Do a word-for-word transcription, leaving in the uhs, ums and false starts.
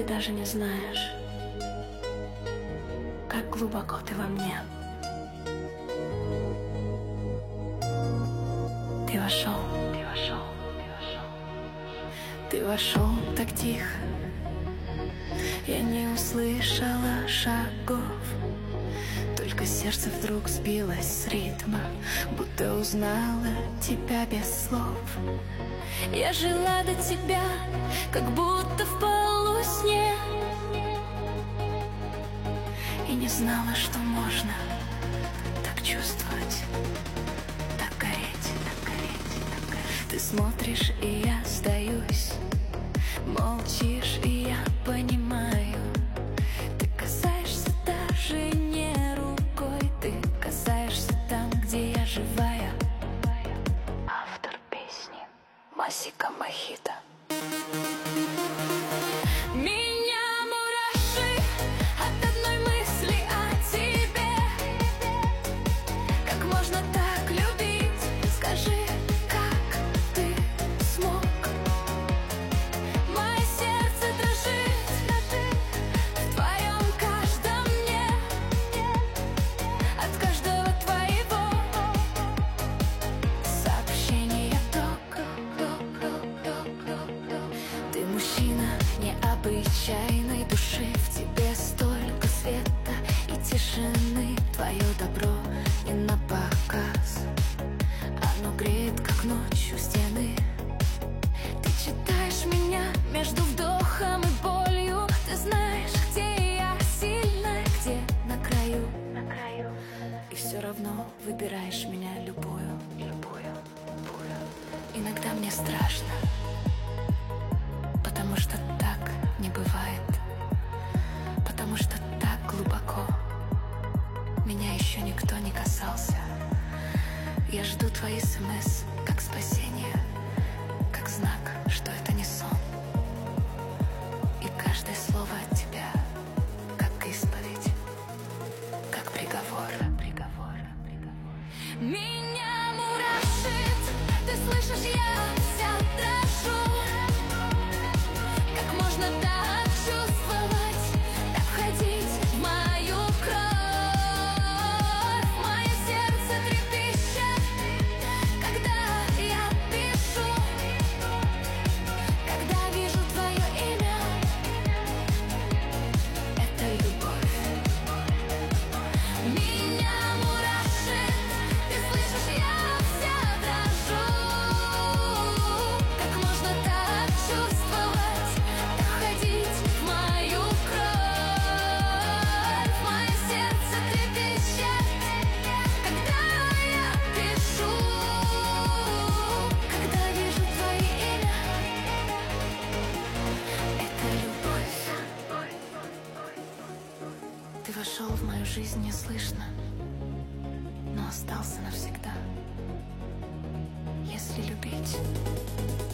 ты даже не знаешь, как глубоко ты во мне. Ты вошел, ты вошел, ты вошел, ты вошел так тихо, я не услышала шагов, только сердце вдруг сбилось с ритма, будто узнала тебя без слов. Я жила до тебя, как будто в полусне, и не знала, что можно так чувствовать, так гореть, так гореть, так гореть. Ты смотришь, и я сдаюсь, молчишь, и я понимаю. Ты касаешься даже не рукой, ты касаешься там, где я живая. Автор песни Масика Мохито. Меня мурашит от одной мысли о тебе. Как можно так любить? Скажи, как ты смог? Мое сердце дрожит в твоем каждом мне, от каждого твоего сообщения ток. Ты мужчина необычайной души, в тебе столько света и тишины. Твое добро не на показ, оно греет, как ночью стены. Ты читаешь меня между вдохом и болью. Ты знаешь, где я сильная, где на краю, на краю. И все равно выбираешь меня любую, любую, любую. Иногда мне страшно, потому что так не бывает, потому что так глубоко меня еще никто не касался. Я жду твои смс как спасение, как знак, что это не сон. И каждое слово от тебя как исповедь, как приговор, приговор, приговор. Меня мурашит, ты слышишь, я вся дрожу. Как можно так чувствовать, так входить в мою кровь? Мое сердце трепещет, когда я пишу, когда вижу твое имя. Это любовь. Меня мурашит, ты слышишь, я вся дрожу. Как можно так чувствовать, так входить в мою кровь? Мое сердце трепещет, когда я пишу, когда вижу твое имя. Это любовь. Ты вошел в мою жизнь неслышно, но остался навсегда. Если любить,